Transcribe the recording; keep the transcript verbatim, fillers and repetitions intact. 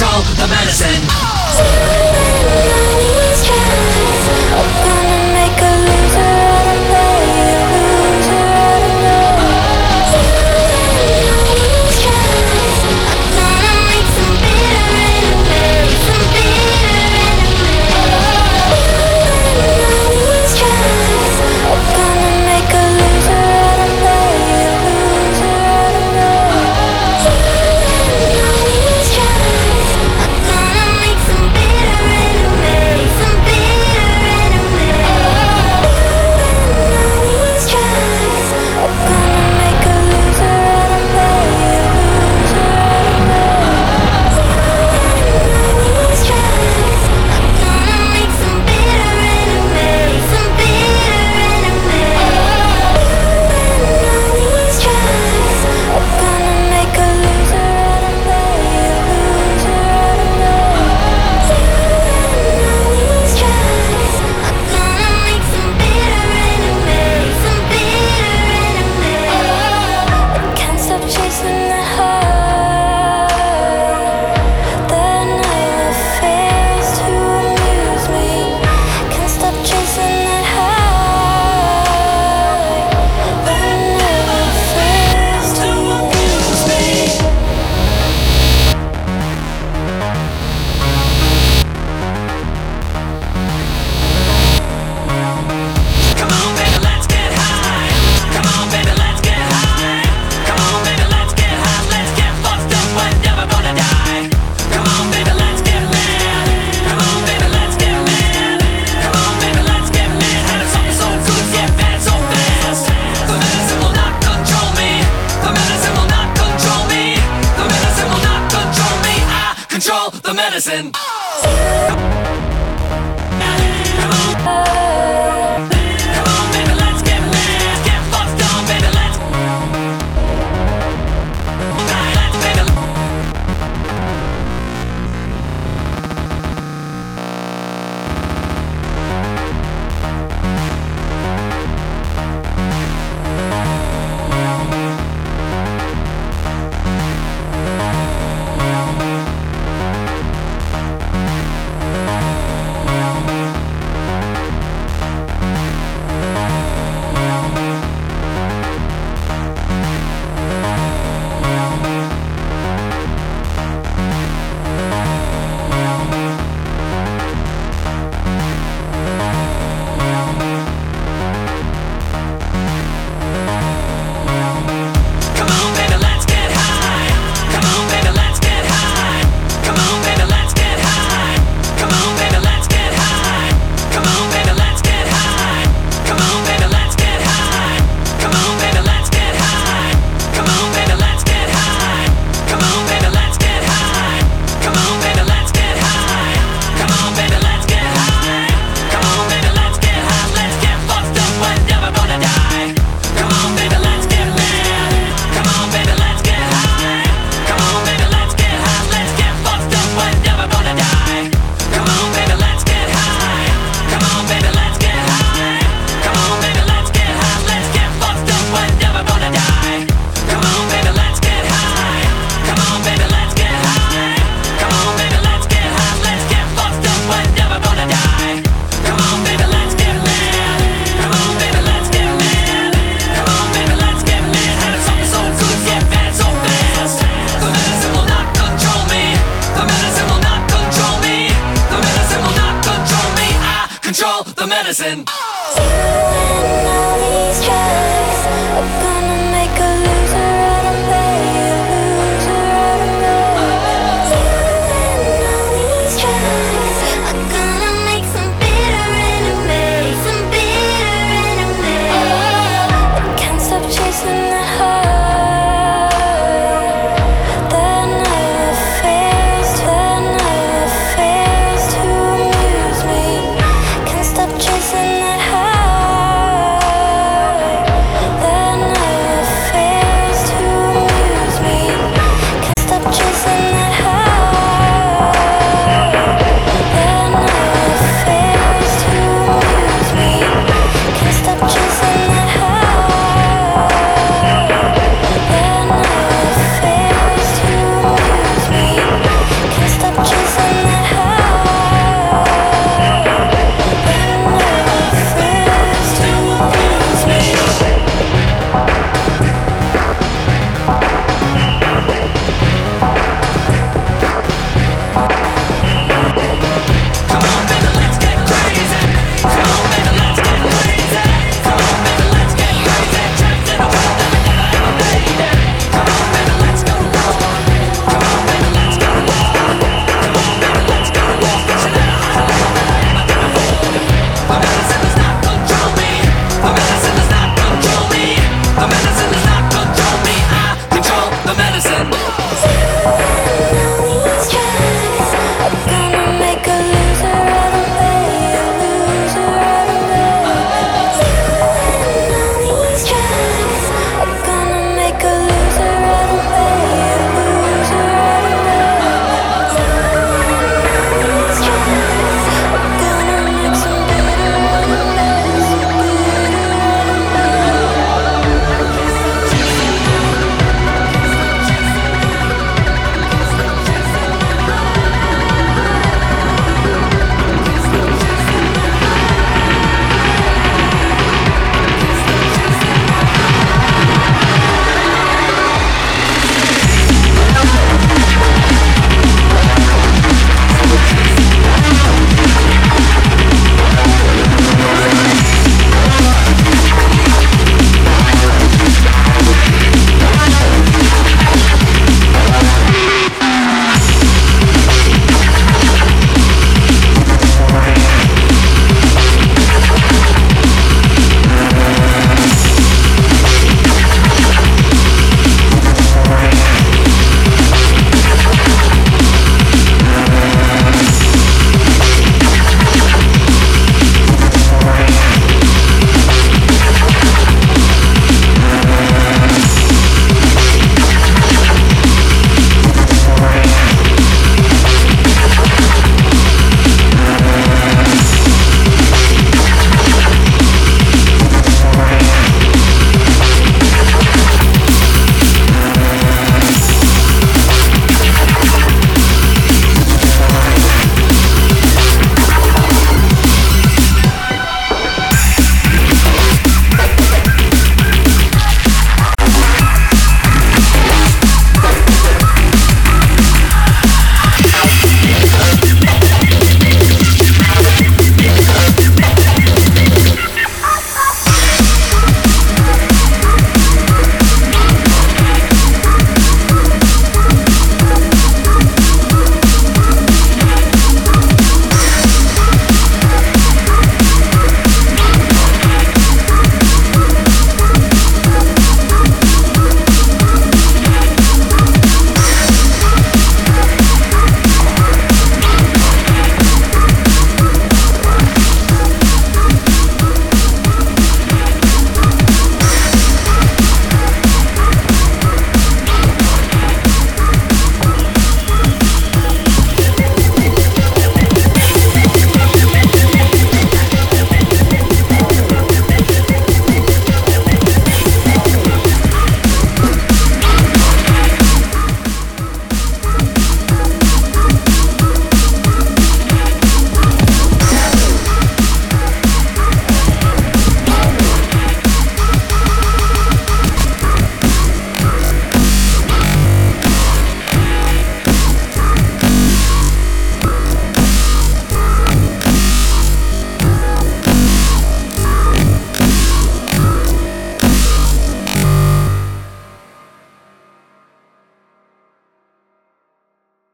control the medicine. Gonna make a loser out of me, a loser out of me. Gonna make some bitter enemies, some bitter enemies. Gonna make a loser out of me, a loser out of me. Gonna make some bitter enemies, some bitter enemies. Gonna make a loser out of me, a loser out of me. Gonna make some bitter enemies, some bitter enemies. Gonna make a loser out of me, a loser out of me. Gonna make some bitter enemies, some bitter enemies. Can't stop chasing the high. The night fails to amuse me. Can't stop chasing that high. The night fails to amuse me. Come on, baby, let's get high. Come on, baby, let's get high. Come on, baby, let's get high. Let's get fucked up, we're never gonna die. Come on, baby, let's get lit. Come on, baby, let's get lit. Come on, baby, let's get lit. Had something so good, get bad so fast. The medicine will not control me. The medicine will not control me. The medicine will not control me. I control the medicine. Come on. Come on, baby, let's get lit. Get fucked up, baby, let's. Let's, baby. Come on, baby, let's get high. Come on, baby, let's get high. Come on, baby, let's get high. Come on, baby, let's get high. Come on, baby, let's get high. Come on, baby, let's get high. Come on, baby, let's get high. Come on, baby, let's get high. Come on, baby, let's get high. Come on, baby, let's get high. Come on, baby, let's get high. Come on, baby, let's get high. Let's get fucked up, we're never gonna die. Come on, baby, let's get lit. Come on, baby, let's get high. Come on, baby, let's get high. Let's get fucked up, we're never gonna die. Come on, baby, let's get high. Come on, baby, let's get high. Come on, baby, let's get high. Let's get fucked up, we're never gonna die. Come on, baby, let's get high. Come on, baby, let's get high. Come on, baby, let's get high. Let's get fucked up, we're never gonna die. Come on, baby, let's get lit. Come on, baby, let's get lit. Come on, baby, let's get lit. Had something so good, get bad so fast. The medicine will not control me. The medicine will not control me. The medicine will not control me. I control the medicine.